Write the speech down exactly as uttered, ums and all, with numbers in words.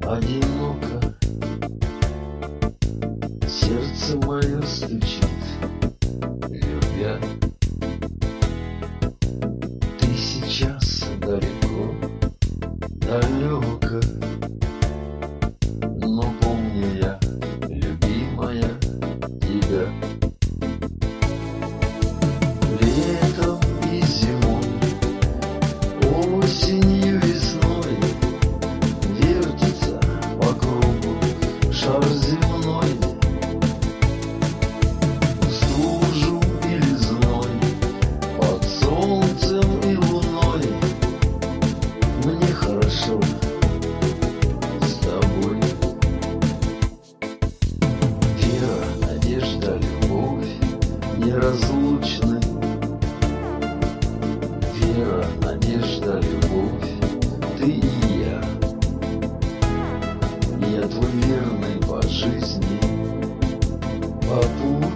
одиноко, сердце мое стучит, любя. Ты сейчас далеко, далеко, но помню я, любимая, тебя. Летом и зимой, осенью, весной вертится по кругу шар земной. Стужу или зной, под солнцем и луной мне хорошо с тобой. Вера, надежда, любовь неразлучны. Вера, надежда, любовь, ты и я. Я твой верный по жизни попутчик.